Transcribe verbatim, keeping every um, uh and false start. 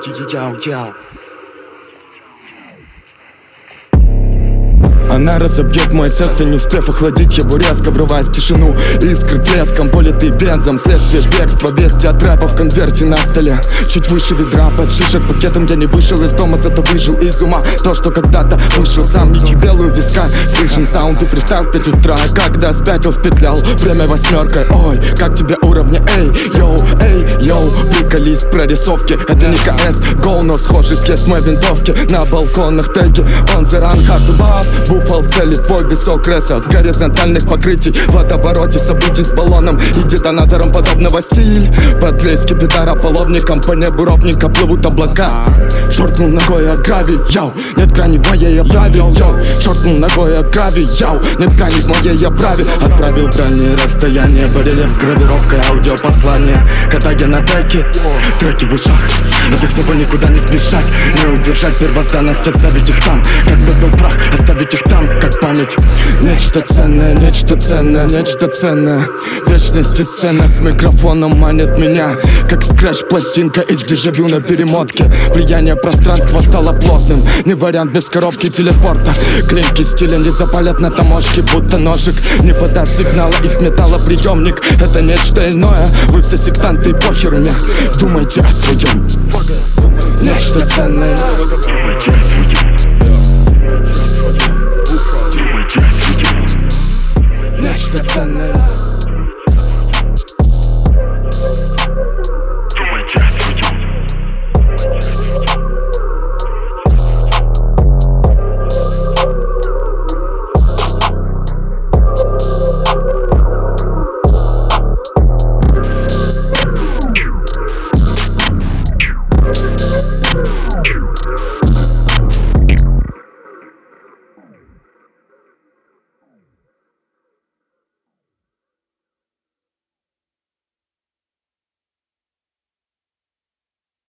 Яу-яу. Она разобьет мое сердце, не успев охладить его резко, врываясь в тишину. Искры треском, политый бензом, следствие бегства. Вести от рэпа в конверте на столе. Чуть выше ведра, под шишек пакетом. Я не вышел из дома, зато выжил из ума. То, что когда-то вышел сам, нитью белую виска. Слышен саунд и фристайл в пять утра. Когда спятил, спетлял, время восьмеркой. Ой, как тебе уровня, эй, йоу, эй, йоу. Приколись, прорисовки, это не КС Гоу, но схожий съезд моей винтовки. На балконах теги, on the run, hard to buff. Буфал цели, твой висок ресса с горизонтальных покрытий. В водовороте событий с баллоном и детонатором подобного стиль. Подлей скипидара половником, по небу ровненько плывут облака. Шортнул ногой о гравий, яу, нет грани в моей оправе, яу. Шортнул ногой о гравий, яу, нет грани в моей оправе. Отправил дальние расстояния, барельеф с гравировкой, аудиопослание. Катая на треке, треки в ушах. От их собой никуда не сбежать, не удержать первозданность, оставить их там, как пепел прах, оставить их там, как память. Нечто ценное, нечто ценное, нечто ценное. Вечность и сцена с микрофоном манит меня, как скретч-пластинка из дежавю на перемотке. Влияние пространства стало плотным, не вариант без коробки телепорта. Клинки стиля не запалят на таможке, будто ножик не подаст сигнала, их металлоприемник. Это нечто иное, вы все сектанты, похер мне. Думайте о своем. Нечто ценное. Думайте о своем. Нечто ценное.